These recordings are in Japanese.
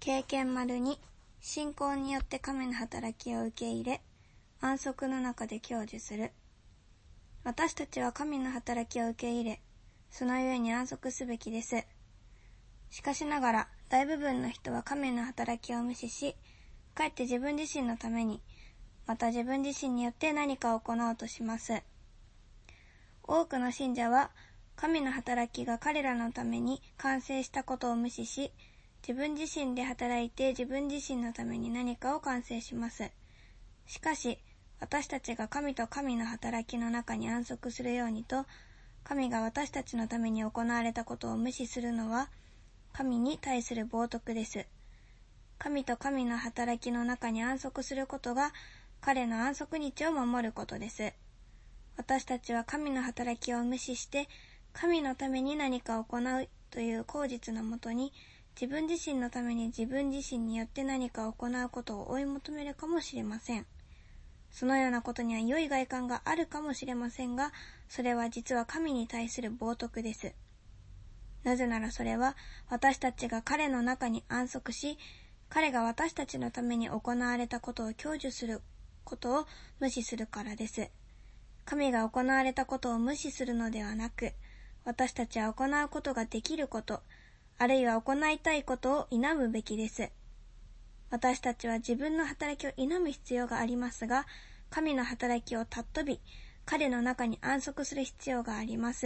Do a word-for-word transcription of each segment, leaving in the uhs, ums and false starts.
経験丸に、信仰によって神の働きを受け入れ、安息の中で享受する。私たちは神の働きを受け入れ、そのゆえに安息すべきです。しかしながら、大部分の人は神の働きを無視し、かえって自分自身のために、また自分自身によって何かを行おうとします。多くの信者は、神の働きが彼らのために完成したことを無視し、自分自身で働いて自分自身のために何かを完成します。しかし、私たちが神と神の働きの中に安息するようにと、神が私たちのために行われたことを無視するのは、神に対する冒涜です。神と神の働きの中に安息することが、彼の安息日を守ることです。私たちは神の働きを無視して、神のために何かを行うという口実のもとに、自分自身のために自分自身によって何かを行うことを追い求めるかもしれません。そのようなことには良い外観があるかもしれませんが、それは実は神に対する冒涜です。なぜならそれは私たちが彼の中に安息し、彼が私たちのために行われたことを享受することを無視するからです。神が行われたことを無視するのではなく、私たちは行うことができること、あるいは行いたいことを否むべきです。私たちは自分の働きを否む必要がありますが、神の働きを尊び、彼の中に安息する必要があります。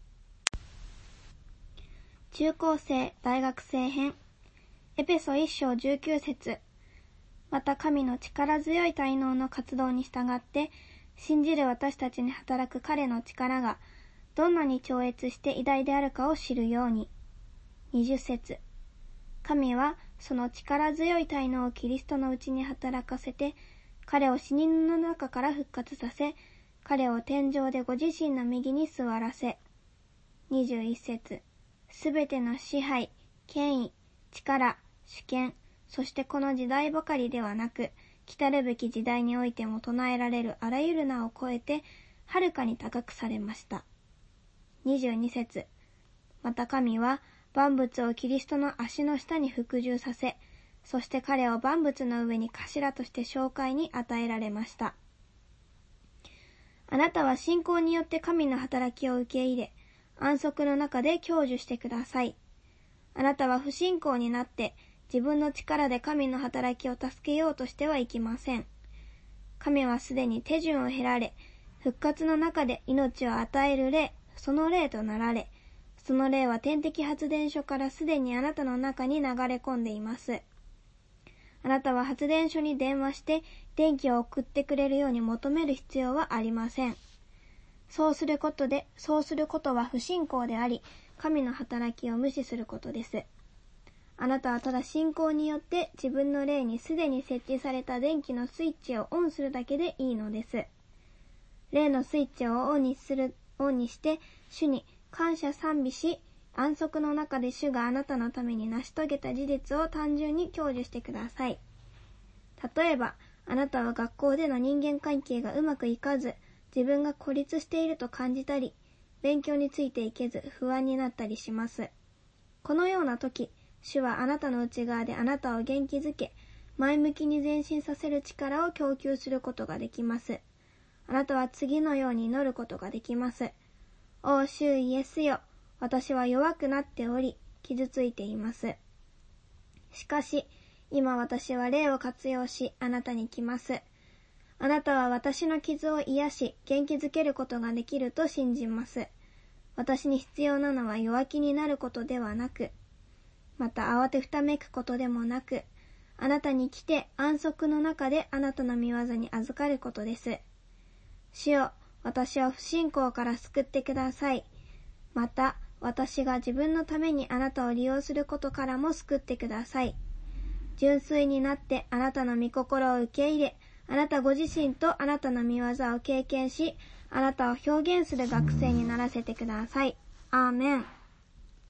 中高生大学生編、エペソいっ章じゅうきゅう節。また神の力強い大能の活動に従って、信じる私たちに働く彼の力が、どんなに超越して偉大であるかを知るように。にじゅう節。神はその力強い大能をキリストのうちに働かせて、彼を死人の中から復活させ、彼を天上でご自身の右に座らせ。にじゅういち節。すべての支配、権威、力、主権、そしてこの時代ばかりではなく、来たるべき時代においても唱えられるあらゆる名を超えて、はるかに高くされました。にじゅうに節。また神は万物をキリストの足の下に服従させ、そして彼を万物の上に頭として紹介に与えられました。あなたは信仰によって神の働きを受け入れ、安息の中で享受してください。あなたは不信仰になって自分の力で神の働きを助けようとしてはいけません。神はすでに手順を経られ、復活の中で命を与える霊、その霊となられ、その霊は天敵発電所からすでにあなたの中に流れ込んでいます。あなたは発電所に電話して電気を送ってくれるように求める必要はありません。そうすることで、そうすることは不信仰であり、神の働きを無視することです。あなたはただ信仰によって自分の霊にすでに設置された電気のスイッチをオンするだけでいいのです。霊のスイッチをオンにする、オンにして、主に感謝賛美し、安息の中で主があなたのために成し遂げた事実を単純に享受してください。例えば、あなたは学校での人間関係がうまくいかず、自分が孤立していると感じたり、勉強についていけず不安になったりします。このような時、主はあなたの内側であなたを元気づけ、前向きに前進させる力を供給することができます。あなたは次のように祈ることができます。お主イエスよ、私は弱くなっており、傷ついています。しかし、今私は霊を活用し、あなたに来ます。あなたは私の傷を癒し、元気づけることができると信じます。私に必要なのは弱気になることではなく、また慌てふためくことでもなく、あなたに来て安息の中であなたの御業に預かることです。主よ、私を不信仰から救ってください。また、私が自分のためにあなたを利用することからも救ってください。純粋になってあなたの御心を受け入れ、あなたご自身とあなたの御業を経験し、あなたを表現する学生にならせてください。アーメン。